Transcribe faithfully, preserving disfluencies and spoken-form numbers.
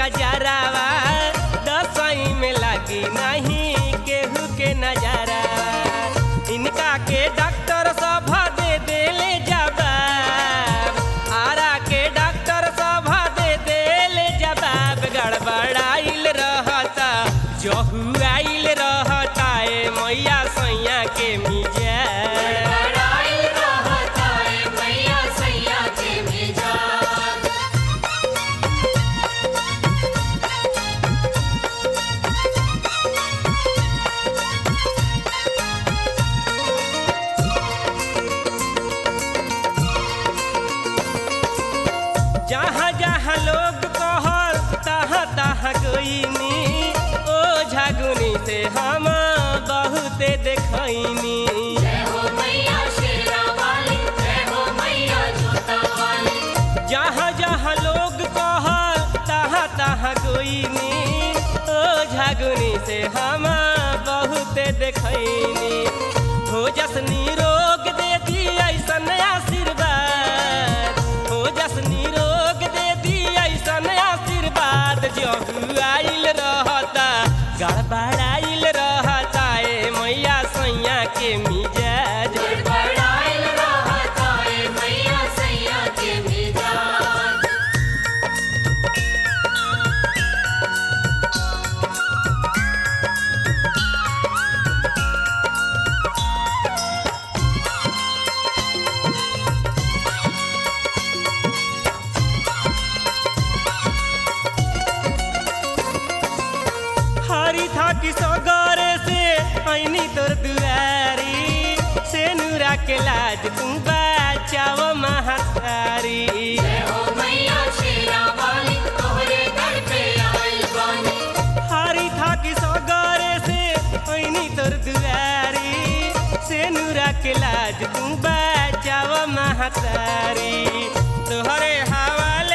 कजरावा दसई में लागी नहीं केहू के नजारा। इनका के डॉक्टर सब दे देले जवाब, आरा के डॉक्टर सब दे देले जवाब। गड़बड़ाइल रहता जहू आइल रहता ए मैया सैया के मिजाज। जहाँ जहाँ लोग कहल तहाँ तहाँ गईनी, ओ झगुनी से हम बहुते देखनी। जहाँ जहाँ लोग कहल तहाँ तहाँ गईनी, ओ झगुनी से हम बहुते देखनी। हो जसनी रोग दे दी ऐसन आशीर्वाद, हो जसनी रोग दे दी ऐसन आशीर्वाद। जहू आइल रहता गड़बड़ाइल रहता ए मैया सैया के मिजाज। हरी था कि सगरे से ऐनी तोर दुआरी, से नूरा के लाज तू बचाव महतारी। हरी था कि सगरे से ऐनी तोर दुआरी, से नूरा के लाज तू बचाव महतारी। तोहरे हवाले